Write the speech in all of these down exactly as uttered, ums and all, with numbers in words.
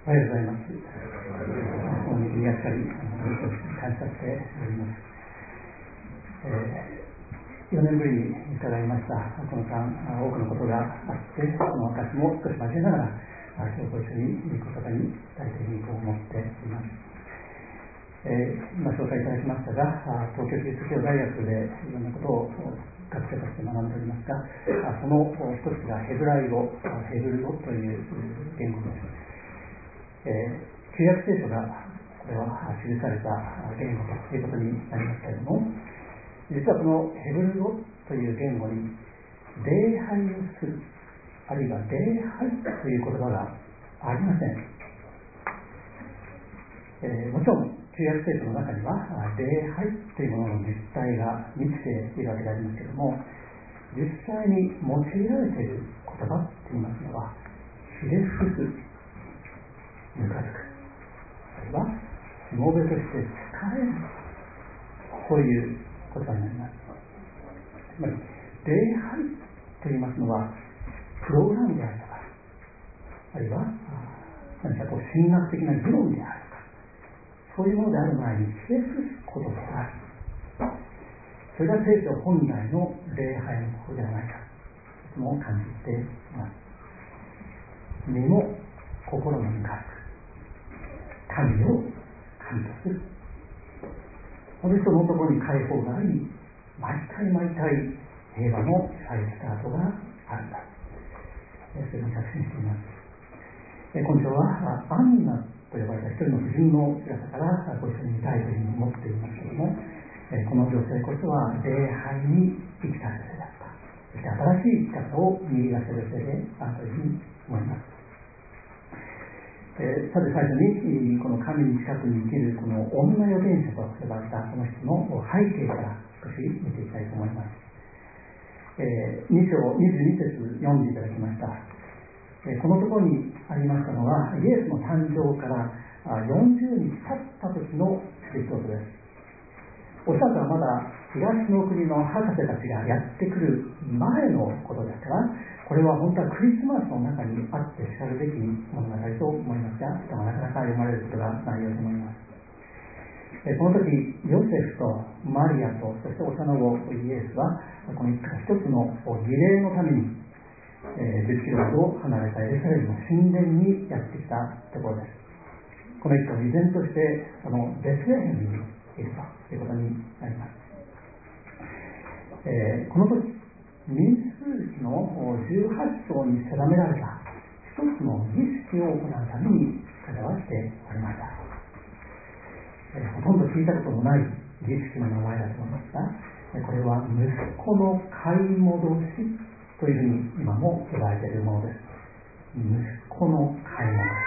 おはようございます。本日にやっぱり感謝しております。えー、よねんぶりに伺いました。この間多くのことがあって、その証も少し交えながら今日ご一緒に御言葉に伝えていこうと思っております。えー、今紹介いただきましたが、東京キリスト教大学でいろんなことを学生たちで学んでおりますが、その一つがヘブライ語、ヘブル語という言語です。えー、旧約聖書がこれは記された言語ということになりますけれども、実はこのヘブル語という言語に礼拝をする、あるいは礼拝という言葉がありません。えー、もちろん旧約聖書の中には礼拝というものの実態が満ちているわけでありますけれども、実際に用いられている言葉といいますのはひれ伏す、ぬかずく、あるいはしもべとして使える、こういう言葉になります。つまり礼拝といいますのはプログラムであるとか、あるいは何かこう神学的な議論であるとか、そういうものである前にひれ伏すことである。それが聖書本来の礼拝のことではないかとも感じています。身も心もぬかずく、神を神とする。その人のところに解放があり、毎回毎回平和の再スタートがあるんだ。それに確信しています。今週はアンナと呼ばれた一人の婦人の姿からご一緒に見たいというふうに思っていますけれども、この女性こそは礼拝に生きた女性だった。そして新しい生き方を見出した女性であるというふうに思います。えー、さて最初にこの神に近くに生きるこの女預言者と呼ばれたこの人の背景から少し見ていきたいと思います。えー、に章にじゅうに節読んでいただきました。えー、このところにありましたのはイエスの誕生からよんじゅうにち経った時の出来事です。おそらくはまだ東の国の博士たちがやってくる前のことですから、これは本当はクリスマスの中にあってしかるべき物語と思いますが、しかもなかなか読まれることがないようと思います。その時ヨセフとマリアとそして幼子イエスはこの一つの儀礼のためにじゅっキロほど離れたエルサレムの神殿にやってきたところです。この一家は依然としてそのベツレヘムにいるということになります。えー、この時民数記のじゅうはち章に定められた一つの儀式を行うために彼はしておりました。えー、ほとんど聞いたことのない儀式の名前だと思いますが、これは息子の買い戻しというふうに今も呼ばれているものです。息子の買い戻し、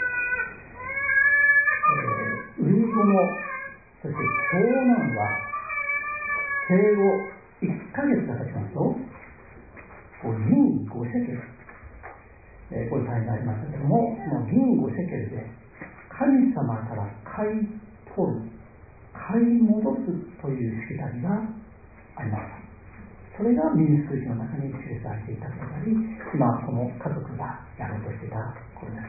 えー、初孫、そして長男は生後いっかげつが経ちますと銀ごシェケル、えー、こういう単位がありましたけれども、その銀ごシェケルで神様から買い取る、買い戻すというしきたりがありました。それが民数記の中に記されていたことであり、今この家族がやろうとしていたことです。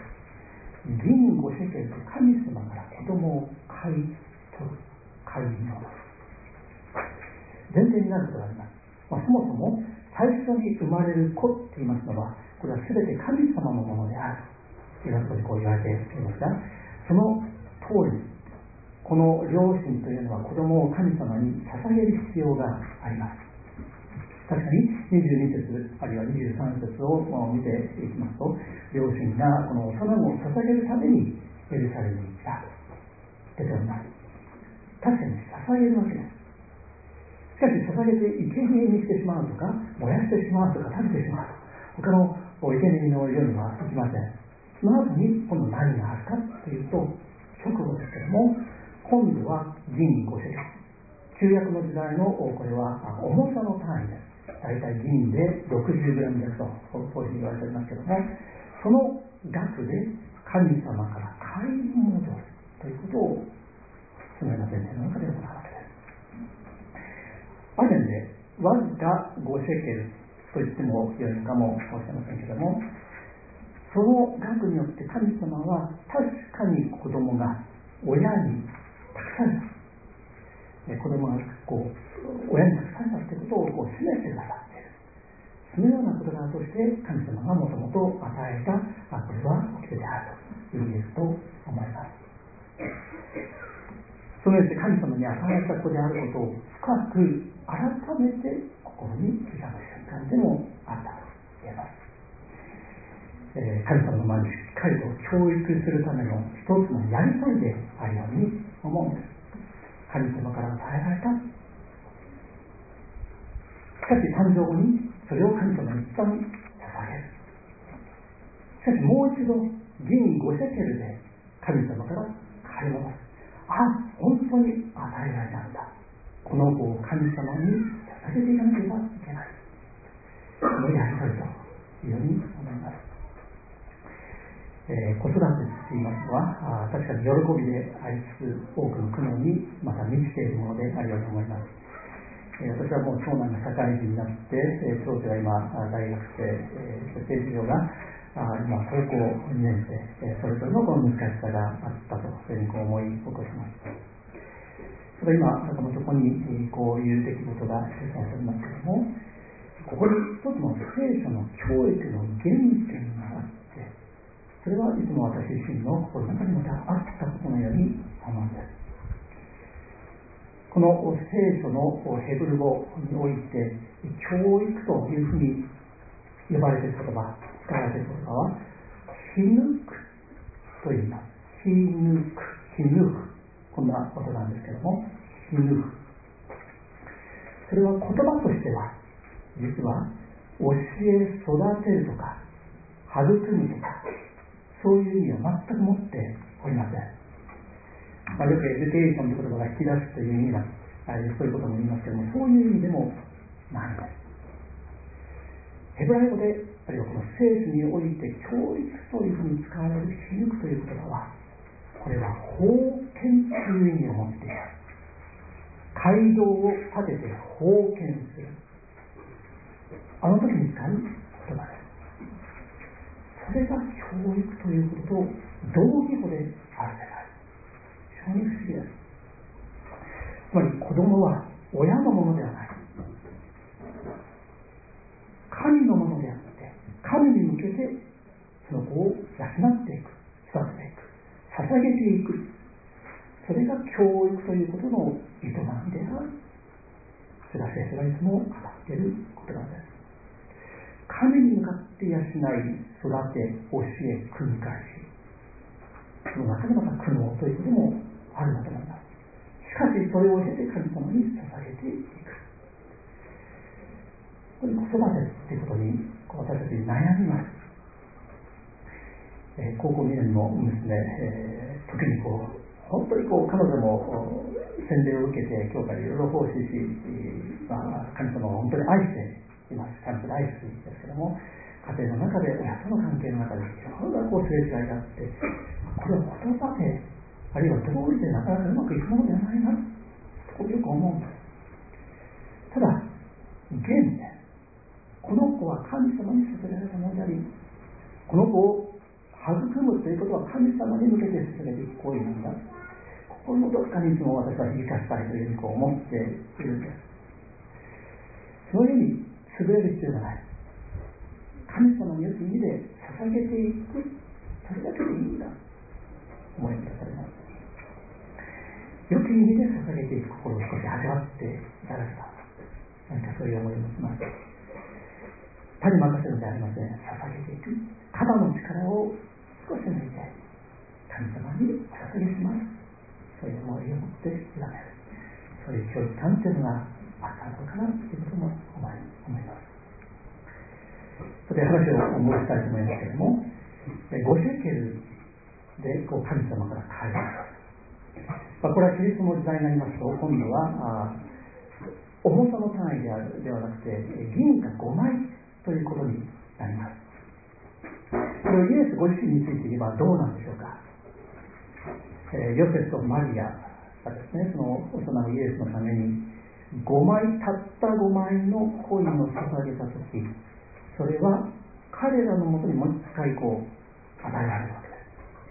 銀ごシェケルで神様から子供を買い取る、買い戻す、前提になることがあります。まあ、そもそも最初に生まれる子といいますのは、これは全て神様のものであるということでこう言われていますが、その通りこの両親というのは子供を神様に捧げる必要があります。確かににじゅうに節あるいはにじゅうさん節を見ていきますと、両親がこの幼子を捧げるためにエルサレムに来たと出ております。確かに捧げるわけです。しかし捧げて生贄にしてしまうとか、燃やしてしまうとか、食べてしまうと他の生贄のようにはいきません。その後に今度何があるかというと、直後ですけれども、今度は銀ごシェケル、旧約の時代のこれは重さの単位です。大体銀で ろくじゅうグラム ですと当時言われておりますけれども、その額で神様から買い戻すということをそのような前提の中で行うわけです。ある意味でわずかごシェケルと言っても良いのかもしれませんけれども、 その額によって神様は確かに子供が親に託された、子供がこう親に託されたということをこう示してくださっている。そのようなことだとして神様がもともと与えたこれは掟であるという意味ですと思います。そのように神様に与えた子であることを深く改めて心に刻む瞬間でもあったと言えます。えー、神様の前にしっかりと教育するための一つのやりとりであるように思うんです。神様から与えられた。しかし誕生後にそれを神様に一旦捧げる。しかしもう一度銀ごシェケルで神様から買い戻す。あ、本当に与えられたんだ。この子を神様に捧げていかなければいけない。そのやりとりというように思います。えー、子育てといいますのは、あ、確かに喜びでありつつ多くの苦悩にまた満ちているものであるように思います。えー、私はもう長男が社会人になって、えー、長女が今大学生、えー、そして次女があ今高校にねん生、えー、それぞれのこの難しさがあったというふうにこう思い起こしました。ただ今このそこにこういう出来事が記されておりますけれども、ここに一つの聖書の教育の原点があって、それはいつも私自身の心の中にまたあったことのように思うんです。この聖書のヘブル語において教育というふうに呼ばれている言葉、使われている言葉はヒヌクと言います。ヒヌク、ヒヌク、こんなことなんですけども、ヒヌク、それは言葉としては実は教え育てるとか育むとかそういう意味は全く持っておりません。まあ、よくエデュケーションという言葉が引き出すという意味がそういうことも言いますけども、そういう意味でもないんです。ヘブライ語であるいはこの聖書において教育というふうに使われるヒヌクという言葉は、これは封建という意味を持っている。街道を立てて封建する、あの時に使う言葉です。それが教育ということと同義語である世界。非常に不思議です。つまり子供は親のものではない。神のものであって、神に向けてその子を養っていく、育てていく、捧げていく。それが教育ということの営みである。それが聖書がいつも語っていることなんです。神に向かって養い、育て、教え、繰り返し、その中でまた苦悩ということもあるんだと思います。しかしそれを経て神様に捧げていく。これ子育てということに私たちに悩みます。えー、高校にねんの娘、えー、時にこう本当にこう彼女も洗礼を受けて教会でいろいろ奉仕し、まあ、神様を本当に愛しています。神様大好きですけども、家庭の中で親との関係の中でいろんなこうすれ違いがあって、これは言葉であるいは道理でなかなかうまくいくものではないなとよく思うんです。ただ現ね、この子は神様に捧げられたものであり、この子を育むということは神様に向けて捧げていく行為なんだ。心のどこかにいつも私は響かしたいというふうにこう思っているんです。そのように優れる必要がない。神様によく意味で捧げていく、それだけでいいんだ思い出されます。よく意味で捧げていく心を少し味わっていただけた、何かそういう思いを持ちます。他に任せるのではありません。捧げていく、肩の力を少し抜いて神様にお捧げします、そういう思いを持って委ねる、そういう教育観というのがあったのかなということも思います。それで話を申したいと思いますけれども、ごシェケルでこう神様から返る、まあ、これはキリストの時代になりますと、今度はあ重さの単位であるではなくて銀貨ごまいということになります。これをイエスご自身について言えばどうなんでしょうか。えー、ヨセフとマリアがですね、その幼子イエスのためにごまい、たったごまいのコインを捧げたとき、それは彼らのもとにもう一回こう与えられるわけです。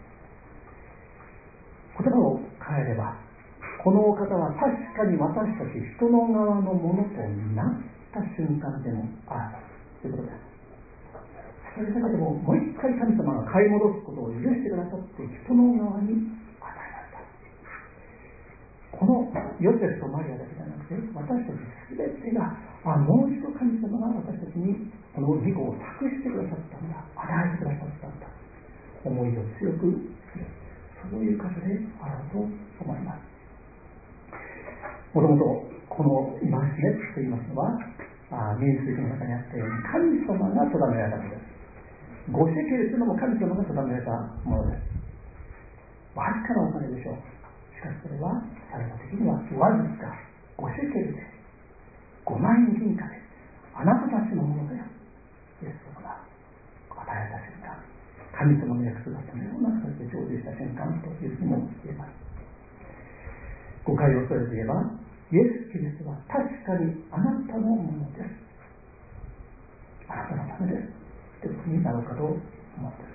言葉を変えれば、このお方は確かに私たち人の側のものとなった瞬間でもあるということです。それだけでももう一回神様が買い戻すことを許してくださって人の側に与えられた。このヨセフとマリアだけじゃなくて、私たち全てがあもう一度神様が私たちにこの義子を託してくださったんだ、与えてくださったんだ、思いを強くする、そういう箇所であろうと思います。もともとこの戒めといいますのは、民数記の中にあったように神様が定められたものです。ごシェケルというのも神様が定められたものです。わずかなお金でしょう。しかしそれは最終的にはわずかごシェケルでごまん円銀貨であなたたちのものだよ、イエス様が与えた瞬間、神様の約束がそのような形で成就した瞬間というふうにも言えます。誤解を恐れて言えば、イエス・キリストは確かにあなたのものです、あなたのためですということになろうかと思うんです。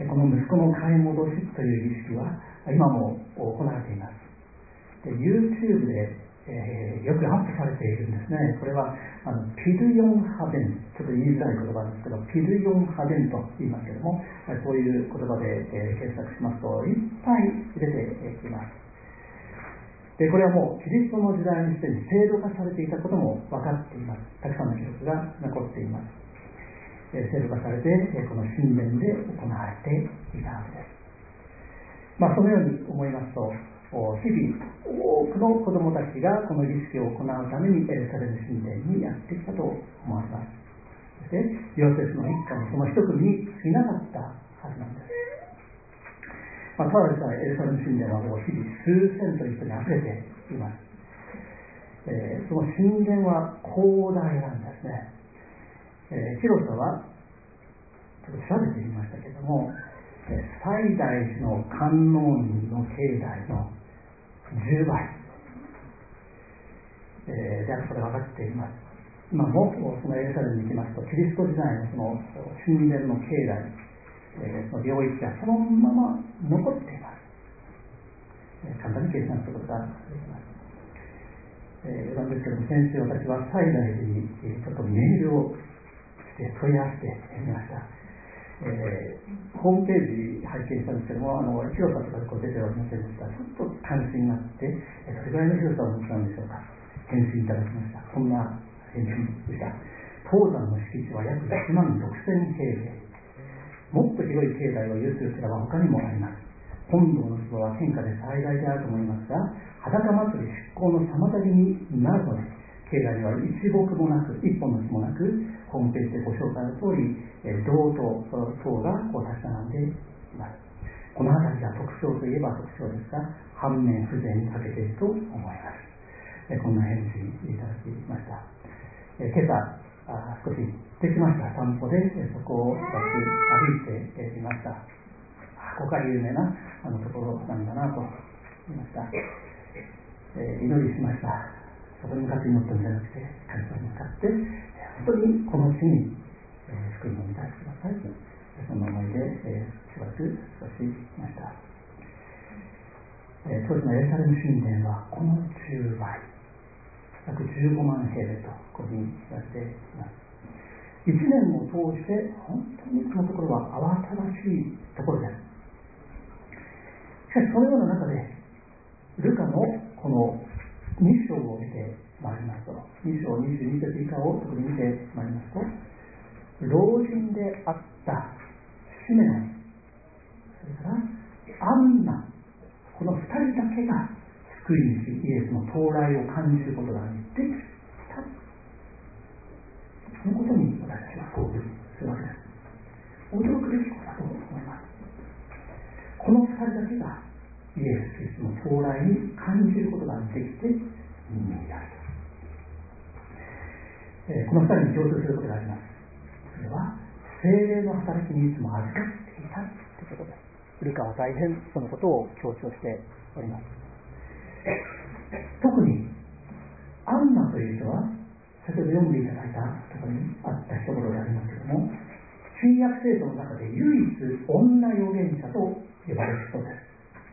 この息子の買い戻しという儀式は今も行われています。で YouTube で、えー、よくアップされているんですね。これはあのピルヨンハベン、ちょっと言いづらい言葉ですけど、ピルヨンハベンと言いますけども、そういう言葉で、えー、検索しますといっぱい出てきます。でこれはもうキリストの時代にすでに制度化されていたことも分かっています。たくさんの記録が残っています。制度化されてこの神殿で行われていたわけです。まあそのように思いますと、日々多くの子どもたちがこの儀式を行うためにエルサレム神殿にやってきたと思われます。そしてヨセフの一家もその一組に過ぎなかったはずなんです。まあ、ただでさえエルサレム神殿はもう日々数千という人にあふれています。えー、その神殿は広大なんですね。えー、広さはちょっと調べてみましたけども、えー、西大寺の観音院の境内のじゅうばい、えー、であることが分かっています。今もそのエルサレムに行きますと、キリスト時代のその神殿の境内、えー、その領域がそのまま残っています。えー、簡単に計算することができます。えー、なんですけども、先週私は西大寺にちょっとメールをして問い合わせてみました。えー、ホームページ拝見したんですけども、あの広さとかこう出ておりませんでした。ちょっと関心があって、えー、どれぐらいの広さを持つんでしょうか。返信いただきました。こんな返信でした。東山の敷地は約いちまんろくせんへいれい。もっと広い境内を有する寺は他にもあります。本堂の規模は天下で最大であると思いますが、裸祭り出航の妨げになるので、境内には一木もなく、一本の木もなく、ホームページでご紹介の通り、銅と塔がこう立ち並んでいます。この辺りが特徴といえば特徴ですが、反面不全に欠けていると思います。こんな返事いただきました。今朝少し行ってきました。散歩でそこを少し歩いていました。ここが有名なあのところなんだなと言いました。えー、祈りしました。そこに向かって祈ったんじゃなくて、神様に向かって本当にこの地に、えー、福音を満たしてくださいと、その思いで、えー、しばらく過ごしました。えー、当時のエルサレム神殿はこのじゅうばい、約じゅうごまんへいれいとここに言われています。一年を通して本当にこのところは慌ただしいところです。しかしそのような中でルカのこのに章を見てまいりますと、に章にじゅうに節以下を特に見てまいりますと、老人であったシメオン、それからアンナ、このふたりだけが救い主イエスの到来を感じることができた、そのことに私たちは興奮するわけです。驚くべきことだと思います。このふたりだけがイエス・キリストの到来に感じることができて人間であると、えー、このふたりに共通することがあります。それは聖霊の働きにいつも預かっていたということです。ルカは大変そのことを強調しております。特にアンナという人は先ほど読んでいただいたところにあった一言でありますけれども、 新約聖書の中で唯一女預言者と呼ばれる人です。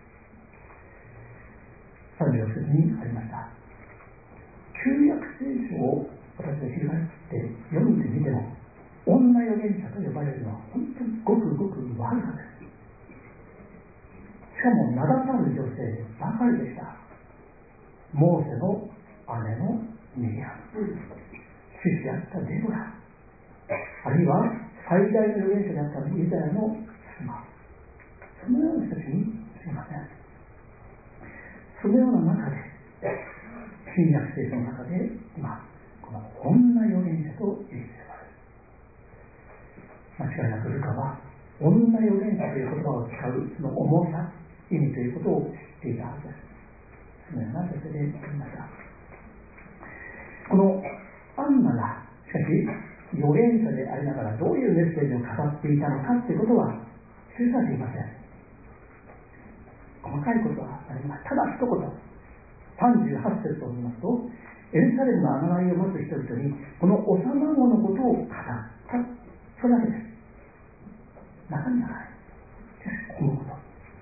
さんじゅうろく節にありました。旧約聖書を私が翻って読んでみても、女預言者と呼ばれるのは本当にごくごくわずかです。しかも名だたる女性ばかりでした。モーセの姉のミリアム、獅子であったデボラ、あるいは最大の預言者であったイザヤの妻、そのような人たちにすみません。そのような中で、新約聖書の中で今この女預言者と言います。間違いなくルカは女預言者という言葉を使うその重さ、意味ということを知っていたはずです。そのような女性でありました。このアンナがしかし預言者でありながらどういうメッセージを語っていたのかということは記されていません。細かいことは何もない。ただ一言、さんじゅうはち節を見ますと、エルサレムの贖いを待つ人々にこの幼子のことを語った、それだけです。中身がない。しかしこのこと、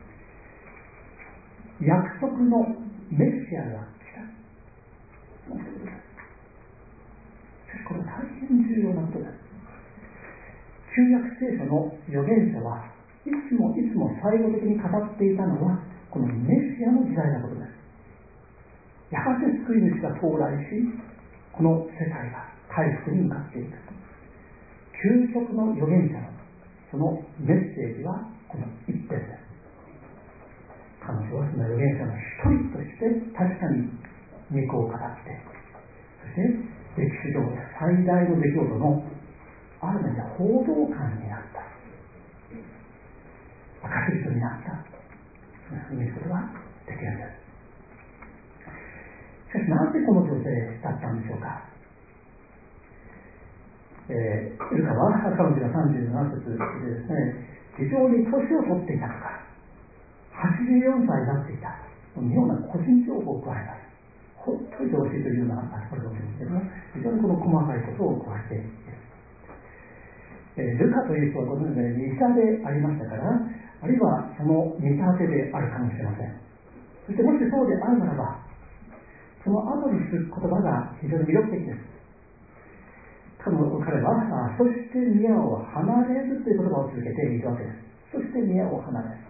約束のメシアが来た、その一言です。しかしこれは大変重要なことです。旧約聖書の預言者はいつもいつも最後的に語っていたのはこのメシアの時代のことです。やがて救い主が到来し、この世界が回復に向かっていく。究極の預言者のそのメッセージはこの一点です。彼女はその預言者の一人として確かに御子を語って、そして歴史上で最大の出来事のある面で報道官になった、証人になった、そういうことができるんです。しかしなぜこの女性だったんでしょうか。えー、ルカは彼女がさんじゅうなな節でですね、非常に年を取っていたとかはちじゅうよんさいになっていた、妙な個人情報を加えます。ほっといてほしいというようなところですけども、非常にこの細かいことを加えている。えー、ルカという人はこのように医者でありましたから、あるいはその見立てであるかもしれません。そしてもしそうであるならば、その後にする言葉が非常に魅力的です。彼はそして宮を離れるという言葉を続けているわけです。そして宮を離れる。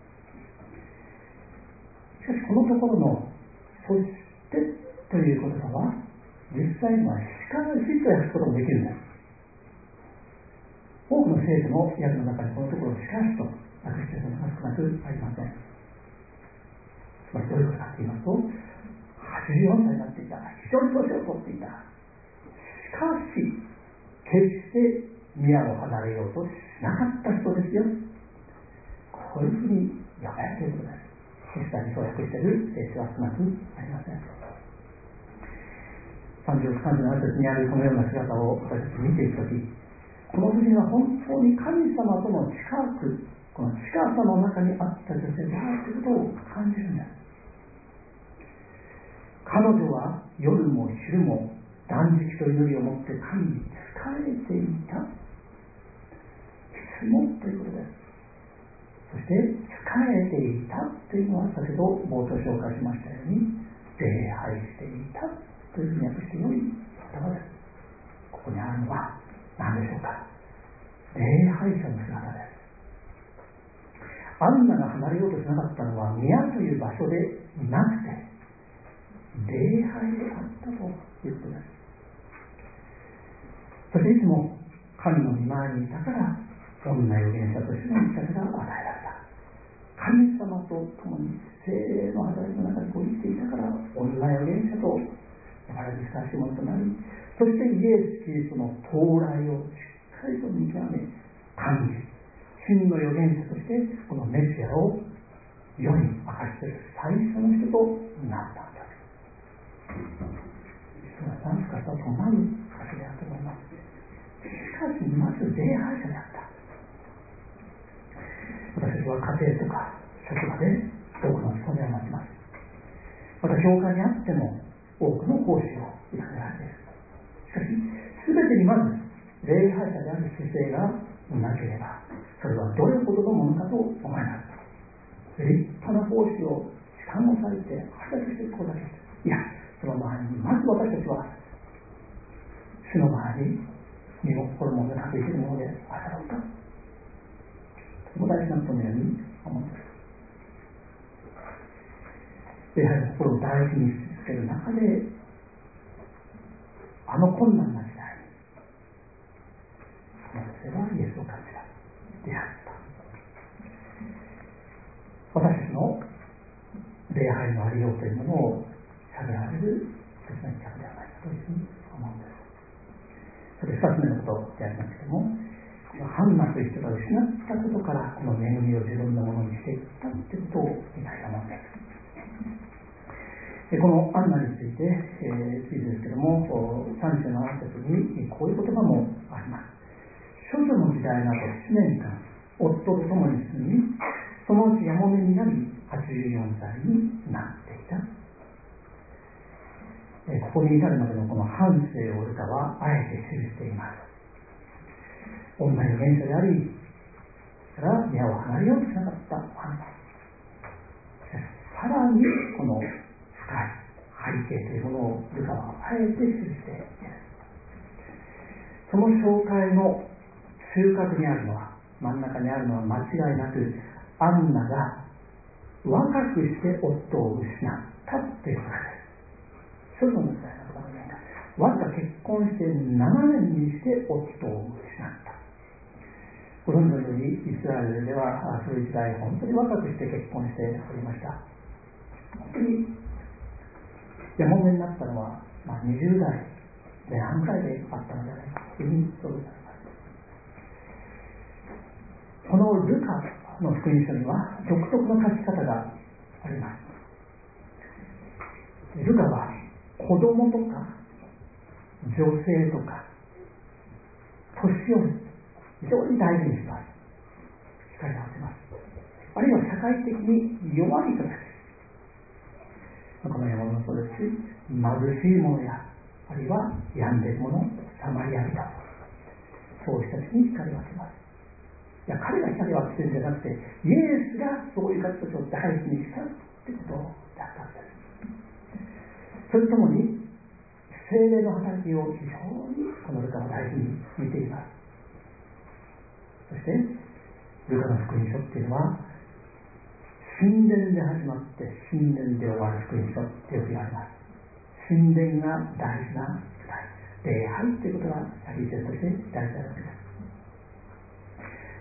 しかしこのところのそしてという言葉は実際にはしかしと訳すこともできるんです。多くの聖書の訳の中にこのところをしかしと訳しているのが少なくありません。つまりどういうことかと言いますと、はちじゅうよんさいになっていた、非常に年を取っていた、しかし決して宮を離れようとしなかった人ですよ、こういうふうに読めるということです。実際にそう訳している聖書は少なくありません。さんじゅうろく、さんじゅうなな節にあるこのような姿を私たち見ていくとき、この婦人は本当に神様との近く、この近さの中にあった女性であるということを感じるんです。彼女は夜も昼も断食と祈りをもって神に仕えていた、いつもということです。そして仕えていたというのは先ほど冒頭紹介しましたように礼拝していたというふうに訳してよい言葉です。ここにあるのは何でしょうか。礼拝者の姿です。アンナが離れようとしなかったのは宮という場所でなくて礼拝であったということです。そしていつも神の御前にいたから女預言者としての生き方が与えられた。神様と共に聖霊の働きの中にこう生きていたから女預言者と呼ばれるふさわしいものとなり、そしてイエス・キリストの到来をしっかりと見極め感じ、真の預言者としてこのメシアを世に明かしている最初の人となったんだ。実は何かと伴う箇所であると思います。しかしまず礼拝者であった。私たちは家庭とか職場で多くの務めを持ちます。また教会にあっても多くの奉仕を委ねられている。しかし全てにまず礼拝者である姿勢がなければ、それはどれほどのものかと思います。立派な奉仕を時間を割いて働きしていくことだけです。いや、その前にまず私たちは主の前に身も心も抜かていけるものであろうか、とても大事なことのように思います。やはり心を大事にし続ける中で、あの困難な時代にその女性はイエスを感じた出会った。私たちの礼拝のありようというものを喋られる一つの一着ではないかというふうに思うんです。それで二つ目のことでありますけれども、このハンナという人が失ったことからこの恵みを自分のものにしていったということを見たいと思うんです。このアンナについて、えー、ついてですけれども、さん章のなな節にこういう言葉もあります。処女の時代などななねんかん、夫と共に住み、そのうちやもめになり、はちじゅうよんさいになっていた。えー、ここに至るまでのこの半生をルカはあえて記しています。女預言者であり、それから宮を離れようとしなかったアンナ。さらにこの深い背景というものをルカはあえて記している。その紹介の中核にあるのは、真ん中にあるのは間違いなく、アンナが若くして夫を失ったということです。処女の時代のことはないが、わずか結婚してななねんにして夫を失った。ご存知のようにイスラエルでは古い時代本当に若くして結婚しておりました。本当にやもめになったのは、まあ、にじゅう代前半くらいであったのではないかというふうに想像されます。このルカの福音書には独特の書き方があります。ルカは子供とか女性とか年寄り、非常に大事にします。光を当てます。あるいは社会的に弱い人たち、この山もそうですし、貧しい者や、あるいは病んでいる者、サマリア人、そういう人たちに光を当てます。いや、彼が光を当ててるんじゃなくて、イエスがそういう方たちを大事にしたということだったんです。それともに、聖霊の働きを非常にこのルカは大事に見ています。そして、ルカの福音書っていうのは、神殿で始まって神殿で終わる福音書ということがあります。神殿が大事な舞台、礼拝ということが一然として大事なわけです。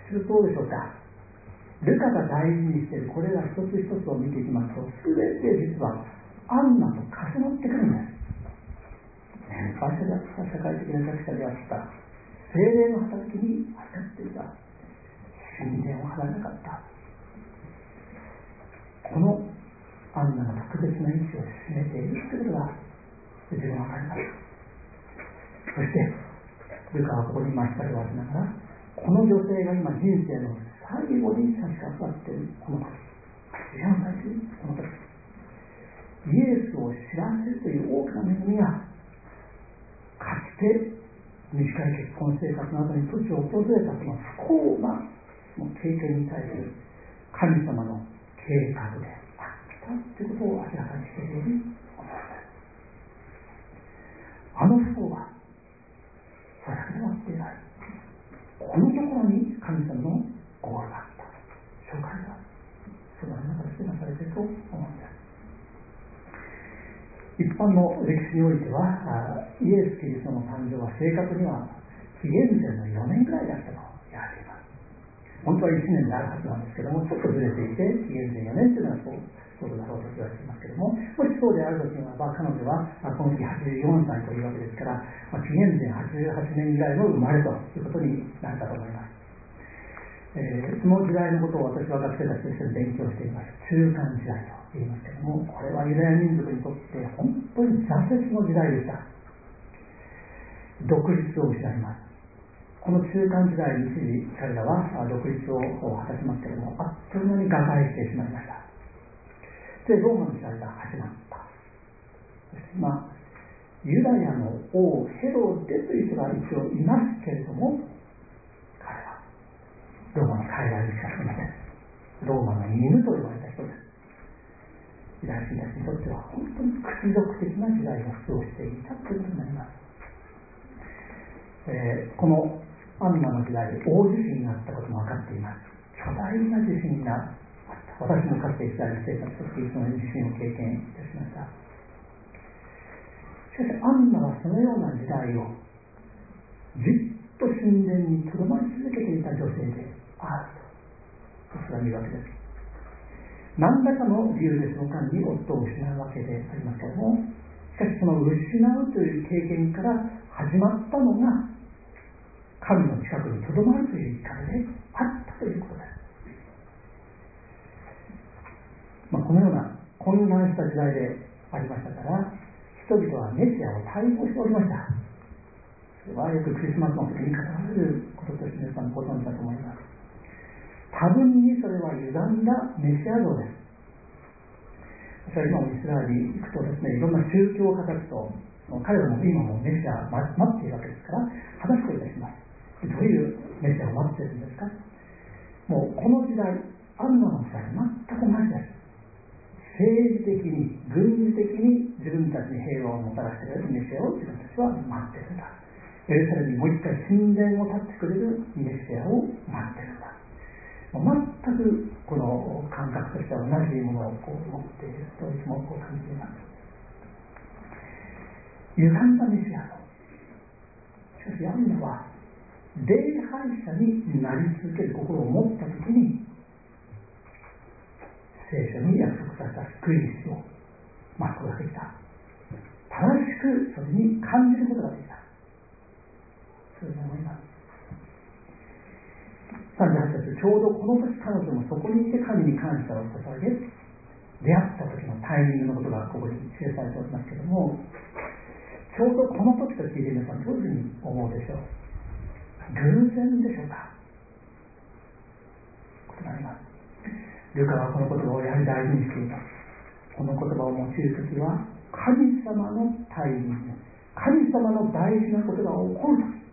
するとどうでしょうか。ルカが大事にしているこれら一つ一つを見ていきますと、すべて実はアンナと重なってくるんです。年配者であった、社会的な弱者であった、聖霊の働きに預かっていた、神殿を離れなかった、このアンナが特別な位置を占めているということが自分は分かります。そしてルカはここに今光を当てながら、この女性が今人生の最後に差し掛かっているこの時、はちじゅうよんさいというこの時、イエスを知らせるという大きな恵みが、かつて短い結婚生活の後に突如訪れたその不幸な経験に対する神様の計画であったということを明らかにしているように思います。あの不幸はそれだけで終わっていない。このところに神様のゴールがあった、紹介がその中でなされていると思うんです。一般の歴史においては、イエス・キリストの誕生は正確には紀元前のよねんぐらいだったと言われています。本当はいちねんであるはずなんですけども、ちょっとずれていて紀元前よねんというのはそうそうだろうと言われていますけども、もしそうであるときには、彼女はこの時はちじゅうよんさいというわけですから、まあ、紀元前はちじゅうはちねんぐらいの生まれということになるかと思います。えー、その時代のことを私は学生たちと一緒に勉強しています。中間時代と言いますけども、これはユダヤ民族にとって本当に挫折の時代でした。独立を失います。この中間時代に一時彼らは独立を果たしますけれども、あっという間に瓦解してしまいました。で、ローマの時代が始まった。そして今、ユダヤの王ヘロデという人が一応いますけれども、彼は変えられるしかありません。ローマの犬と呼ばれた人です。ユダヤ人たちにとっては本当に屈辱的な時代を過ごしていたということになります。えー、このアンナの時代、大地震があったことも分かっています。巨大な地震があった。私もかつてイスラエル生活としてその地震を経験いたしました。しかしアンナはそのような時代をじっと神殿にとどまり続けていた女性であるとそれは言うわけです。何らかの理由でその間に夫を失うわけでありますけれども、しかしその失うという経験から始まったのが神の近くにとどまるという生き方であったということです。まあ、このような混乱した時代でありましたから人々はメシアを待望しておりました。それはよくクリスマスの時に語られることとして皆さんご存知だと思います。多分にそれは歪んだメシア像です。私は今もイスラエルに行くとですね、いろんな宗教家たちと彼らも今もメシアを待っているわけですから話をいたします。どういうメシアを待っているんですか。もうこの時代アンナの時代全く同じです。政治的に軍事的に自分たちに平和をもたらしてくれるメシアを自分たちは待っているんだ。エルサレムにもう一回神殿を建ってくれるメシアを待っているんだ。全くこの感覚としては同じものをこう持っているといつもこう感じています。歪んだメシアとしかしアンナは礼拝者になり続ける心を持ったときに聖書に約束された救い主を待つことができた。正しくそれに感じることができた。そういうふうに思います。さんじゅうはち節、ちょうどこの時彼女もそこにいて神に感謝を捧げ出会った時のタイミングのことがここに記されておりますけれども、ちょうどこの時と聞いて皆さんどういうふうに思うでしょう。偶然でしょうか。ことがあります。ルカはこの言葉をやはり大事にしています。この言葉を用いるときは神様のタイミング、神様の大事なことが起こるとき、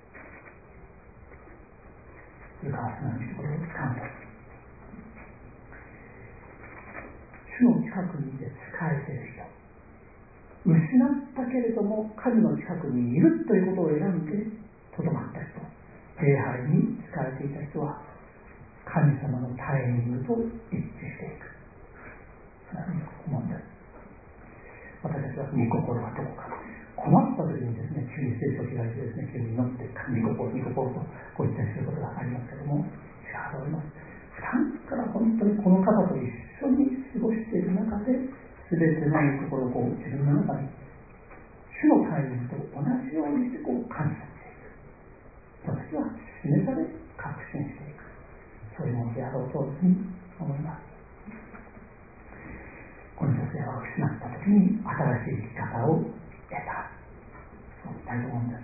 ルカはそのようにこれを使うんです。主の近くにいて仕えている人、失ったけれども神の近くにいるということを選んでとどまった人、礼拝に仕えていた人は神様のタイミングと一致していく。そのように思うんです。私たちは御心はどこか、困った時にですね、急に聖書を開いてですね、急に祈って御心、御心とこう言ったりすることがありますけども、違うと思います。普段から本当にこの方と一緒に過ごしている中で、全ての御心をこう自分の中に主のタイミングと同じようにしてこう感謝していく。その時は示され確信していく。そういうものであろうというふうに思います。この女性は失った時に新しい生き方を得た。そう言いたいと思うんです。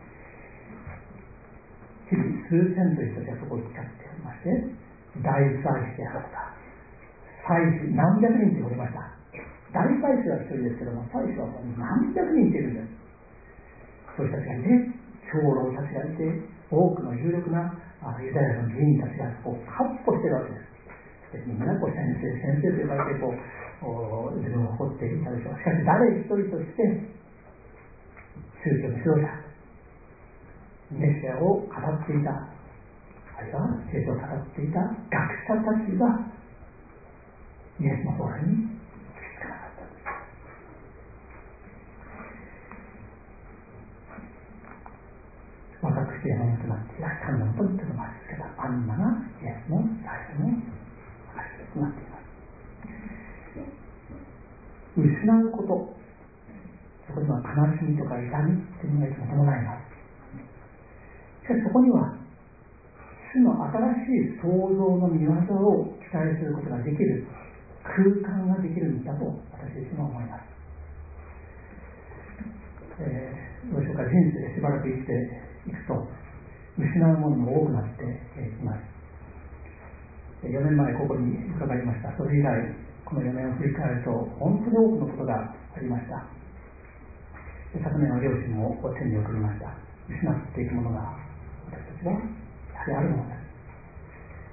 日々数千という人たちはそこを使っておりまして、大祭司であるとか、祭司何百人っておりました。大祭司は一人ですけども、祭司はもう何百人っているんです。そういう人たちがいて、長老たちがいて、多くの有力なユダヤの議員たちがこう闊歩しているわけです。みんなこう先生先生と呼ばれてこう自分を誇っていたでしょう。しかし誰一人として宗教の指導者、メシアを語っていた、あるいは聖書を語っていた学者たちがイエスの方に気づかなかったんです。若くして山本となって神のもとにとどまり続けたアンナがイエスの最初の話となっています。失うこと、そこには悲しみとか痛みというのがいつも伴います。しかしそこには主の新しい創造の御業を期待することができる空間ができるんだと私自身は思います。えー、どうでしょうか。人生でしばらく生きていくと失うものも多くなっていきます。よねんまえここに伺いました。それ以来このよねんを振り返ると本当に多くのことがありました。昨年は両親も天に送りました。失っていくものが私たちはやはりあるものです。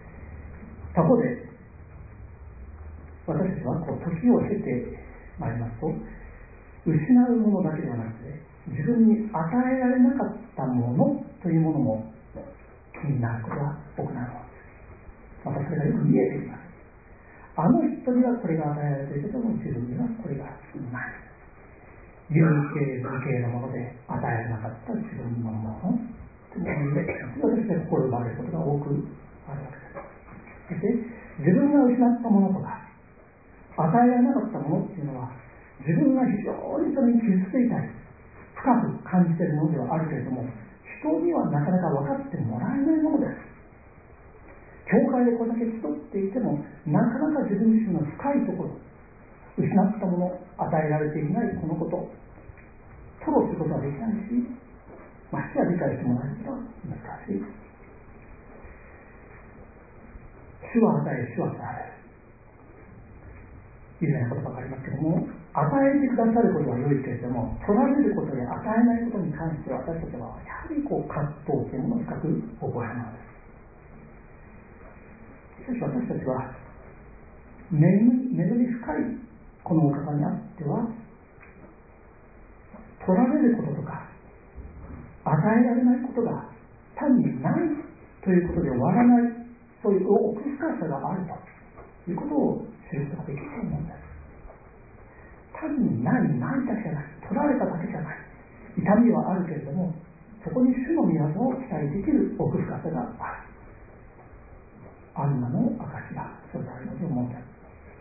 他方で私たちはこう時を経てまいりますと、失うものだけではなくて、自分に与えられなかったものというものも気になることが多くなるのです。またそれがよく見えてきます。あの人にはこれが与えられているけども、自分にはこれがない。有形無形のもので与えられなかった自分のものというもので、私は心奪われることが多くあるわけです。そして自分が失ったものとか与えられなかったものっていうのは、自分が非常にそれに傷ついたり深く感じているものではあるけれども、人にはなかなか分かってもらえないものです。教会でこれだけ集っていても、なかなか自分自身の深いところ、失ったもの、与えられていないこのこと、吐露することはできないし、ましてや理解してもらえることは難しい。主は与え、主は取られる。有名な言葉がありますけども、与えてくださることは良いけれども、取られることや与えないことに関しては、私たちはやはりこう葛藤というものを深く覚えるのです。しかし私たちは恵み、恵み深いこのお方にあっては、取られることとか与えられないことが単にないということで終わらない、そういう奥深さがあるということを知ることができると思うんです。単にないないだけじゃない、取られただけじゃない、痛みはあるけれども、そこに主の御業を期待できる奥深さがある。アンナの証がそれであるので思うんです。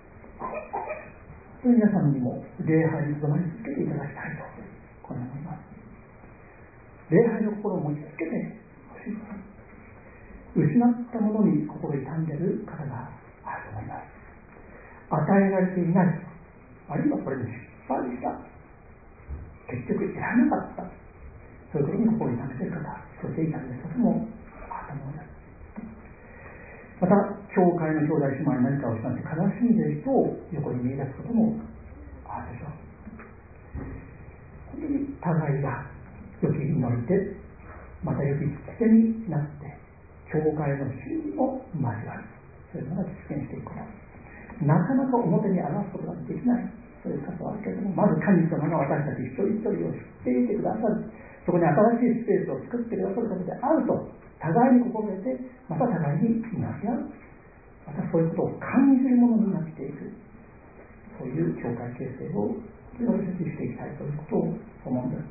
それ皆さんにも礼拝にとどまり続けていただきたいとこのように思います。礼拝の心を持ちつけてほしい。失ったものに心痛んでいる方があると思います。与えられていない、あるいはこれに失敗した、結局得られなかった、そういうことに心痛めている方、そして痛んでいることもあると思います。また教会の兄弟姉妹に何かを失って悲しんでいる人を横に見出すこともあるでしょう。本当に互いが良き祈りで、また良き掟になって教会の真理を交わる、そういうのが実現していくこと、なかなか表に表すことができない、そういう方はあるけれども、まず神様が私たち一人一人を知っていてくださる、そこに新しいスペースを作ってくださることであると互いに心得て、また互いに祈り合う、またそういうことを感じるものになっていく、そういう教会形成を私たちしていきたいということを思うんです。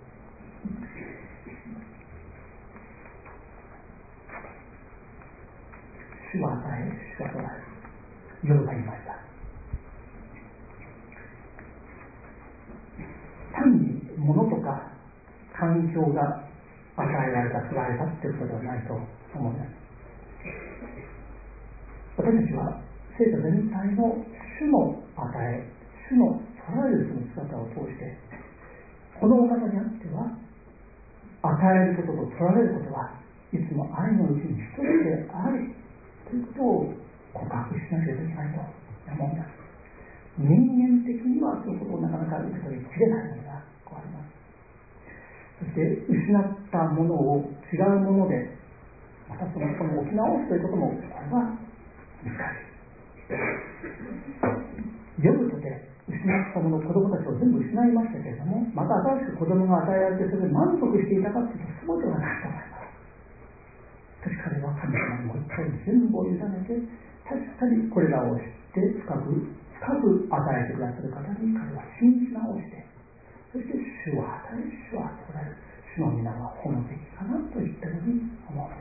主は与え、主は取られる。ヨブが言いました。単に物とか環境が与えられた、取られたということではないと思います。私たちは聖書全体の主の与え、主の取られるその姿を通して、このお方にあっては、与えることと取られることはいつも愛のうちに一人であるということを告白しなければいけないと思うんです。人間的にはそういうことをなかなか受け取りきれないものがあります。そして失ったものを違うものでまたそのことを置き直すということも、これは難しい。ヨブとて失ったもの、子供たちを全部失いましたけれども、また新しく子供が与えられてそれで満足していたかというとそうではないと思います。しかし彼は神様にもう一回全部を委ねて、確かにこれらを知って深く深く与えてくださる方に彼は信じ直して、そして主は与え、主は取られる、主の皆は褒むべきかなといったように思うんです。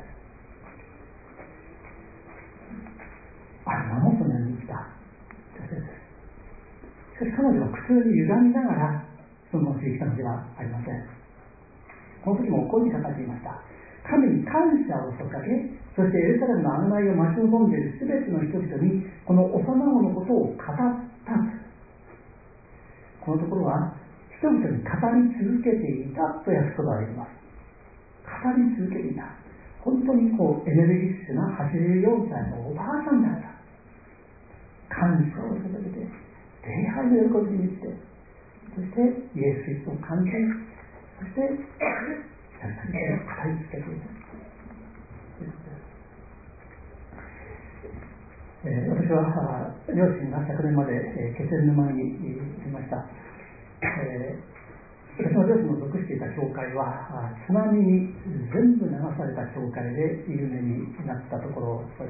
アンナもそのように生きた女性です。しかし彼女は苦痛に歪みながらその後生きたのではありません。この時もこういうふうに書かれていました。神に感謝を捧げ、そしてエルサレムの案内を待ち望んでいるすべての人々にこの幼子のことを語った。このところは人々に語り続けていたと訳すことができます。語り続けていた。本当にこうエネルギッシュなはちじゅうよんさいのおばあさんであった。感謝を捧げて、礼拝の喜びに満ちて、そしてイエス・キリストを感じ、そして語り続けていたということです。 えー、私は両親が昨年まで、えー、気仙沼にいました。えー、私の両親の属していた教会は津波に全部流された教会で有名になったところです。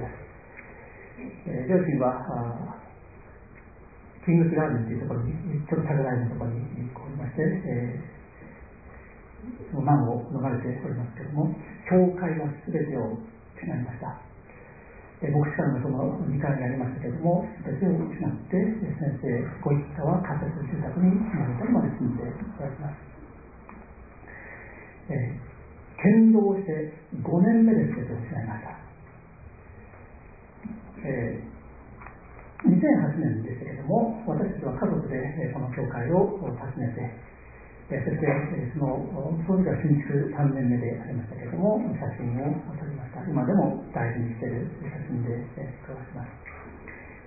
えー、両親はキングスガーデンというところにちょっと高台のところにこういまして、えー、その難を逃れておりますけれども、教会は全てを失いました。えー、牧師館がそのにかいにありましたけれども、全てを失って先生ご一家は仮設住宅に住まれたりまで住んでおられます。えー、剣道してごねんめで全てを失いました。えーにせんはちねんでしたけれども、私たちは家族でこの教会を訪ねて、そしてその当時は新築さんねんめでありましたけれども、写真を撮りました。今でも大事にしている写真で使われています。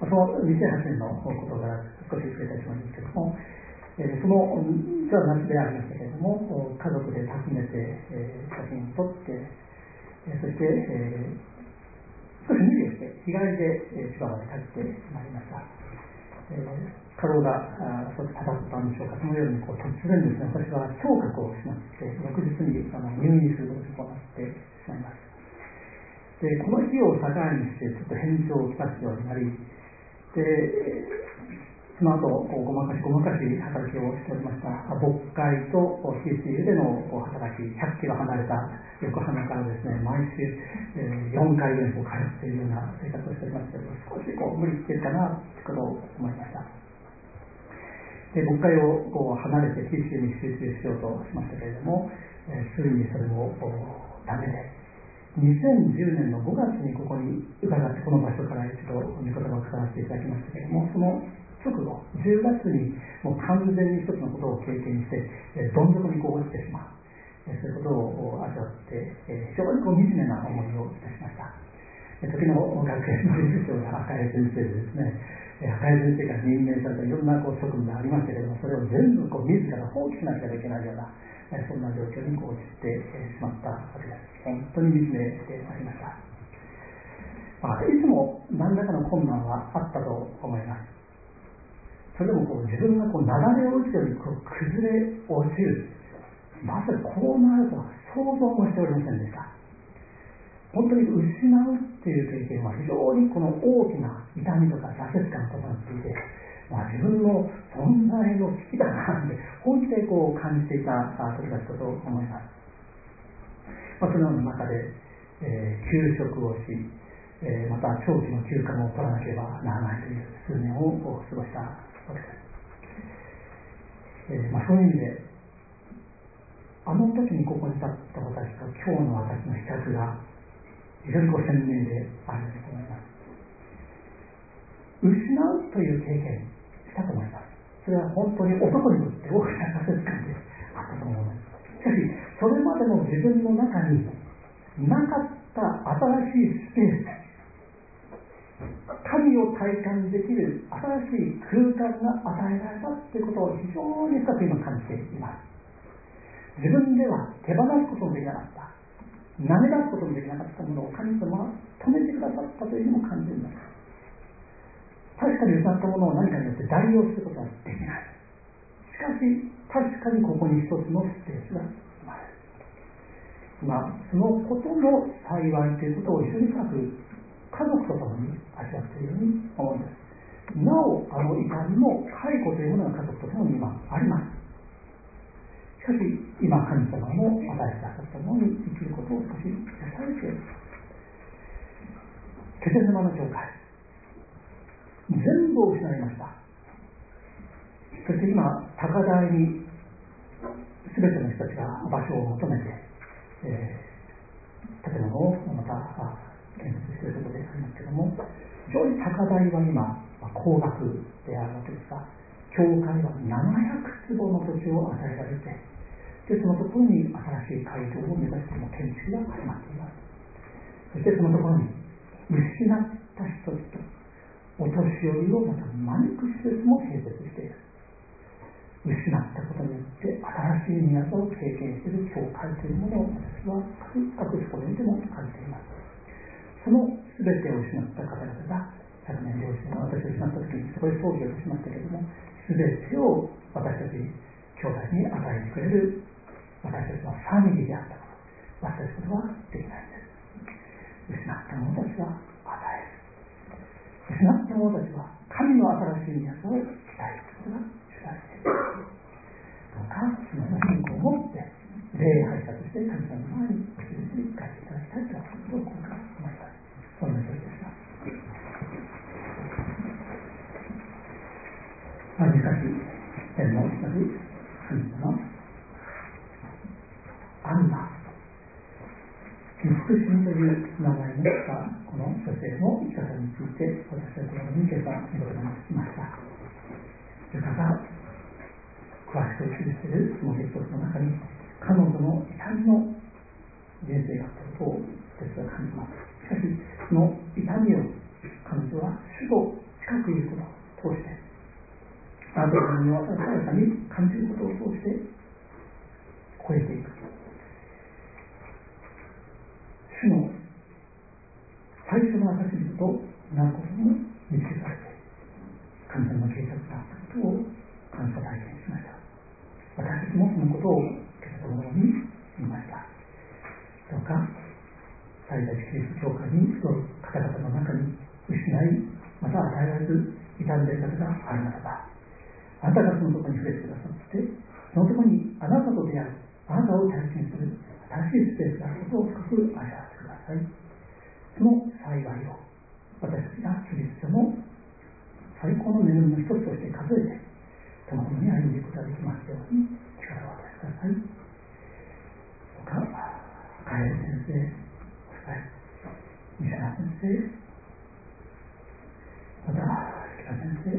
そのにせんはちねんのことから少し触れたいと思いますけれども、その実は夏でありましたけれども、家族で訪ねて写真を撮って、そして少し無理をして日帰りで千葉まで帰ってまいりました。えー、過労がちょっとただったんでしょうか。そのようにこう突然ですね、私は聴覚を失って翌日にあの入院することになってしまいます。でこの日を境にしてちょっと返事をきたすようになり、でその後こうごまかしごまかし働きをしておりました。牧会と ティーエスユー での働き、ひゃっキロ離れた横浜からですね、毎週、えー、よんかいぐらい通っているような生活をしておりましたけど、少しこう無理してるかなということを思いました。で牧会をこう離れて ティーエスユー に集中しようとしましたけれども、えー、ついにそれもダメで、にせんじゅうねんのごがつにここに伺ってこの場所から一度御言葉を語らせていただきましたけれども、その直後じゅうがつにもう完全に一つのことを経験して、えー、どん底にこう落ちてしまう、えー、そういうことを味わって、えー、非常にこう惨めな思いをいたしました。えー、時の学園の理事長が赤江先生でですね、えー、赤江先生から任命されたいろんなこう職務がありましたけれども、それを全部こう自ら放棄しなければいけないような、えー、そんな状況にこう落ちて、えー、しまったわけです。本当に惨めでありました。まあ、いつも何らかの困難はあったと思います。それでもこう自分がこう雪崩を打つようにこう崩れ落ちる、まさかこうなるとは想像もしておりませんでした。本当に失うっていう経験は非常にこの大きな痛みとか挫折感と伴っていて、まあ、自分の存在の危機だなって本気でこう感じていた時だったと思います。まあ、そのような中で、えー、休職をし、えー、また長期の休暇も取らなければならないという数年を過ごしたわけです。えーまあ、そういう意味であの時にここに立った私と今日の私の比較が非常にこう鮮明であると思います。失うという経験したと思います。それは本当に男にとって大きな挫折感であったと思います。しかしそれまでの自分の中になかった新しいスペース、神を体感できる新しい空間が与えられたということを非常に深く今感じています。自分では手放すこともできなかった、投げ出すこともできなかったものを神様は止めてくださったというのも感じるんです。確かに失ったものを何かによって代用することはできない。しかし確かにここに一つのスペースが生まれる。まあそのことの幸いということを非常に深く家族と共に味わっているように思うんです。なおあの怒りも解雇というものが家族と共に今あります。しかし今神様も与えてくださったものに生きることを少し許されている。気仙沼の教会全部を失いました。そして今高台に全ての人たちが場所を求めて、えー、建物をまた建設しているところでありますけれども、非常に高台は今高額であるわけですが、教会はななひゃくつぼの土地を与えられて、でそのところに新しい街道を目指しての建築が始まっています。そしてそのところに失った人々、お年寄りをまた招く施設も併設している。失ったことによって新しい宮座を経験している教会というものを私は深くそこで見ても感じています。その全てを失った方々が昨年両親が私を失った時にそこで葬儀をしましたけれども、全てを私たち兄弟に与えてくれる、私たちはファミリーであったことを忘れることはできないんです。失った者たちは与える、失った者たちは神の新しい都を期待することが主題している。どうかその信仰を持って礼拝者として神様の前に口々に書いていただきたいということをこれから思います。そんな時ですが、まあ、しかし天皇つまり神様のアンナ、慈しみという名前のしたこの女性の生き方について私はこのように今朝見事に聞きました。ルカが詳しく記しているそのテキストの中に彼女の痛みの人生があったことを私は感じます。しかしその痛みを彼女は主と近くいることを通して、あなたの身を新たに感じることを通して超えていく。主の最初の証人となることも見つけられて、神様の計画だったことを感謝体験しました。私たちもそのことを受けたものに言いました。どうか最大キリスト教会に集う方々の中に失い、また与えられず傷んでいる方があるならば、あなたがそのところに触れてくださって、そのところにあなたと出会う、あなたを体験する新しいスペースがあることを深く味わってください。その幸いを私たちがキリストの最高の恵みの一つとして数えてそのものに歩んでいくことができますように力を与えてください。どうかカエル先生、そして西田先生、また北先生、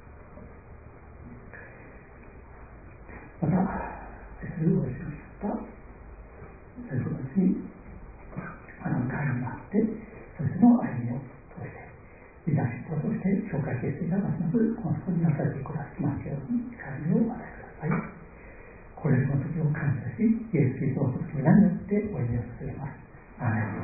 また愛するお医者の方、先生たちにあの会になって、そしての歩みを通してリーダーシップを通して教会形成がますますこの底になされていくことができますように力を与えてください。これらの時を感謝し、イエス・キリストのことに何よってお祈りをさせます。アーメン。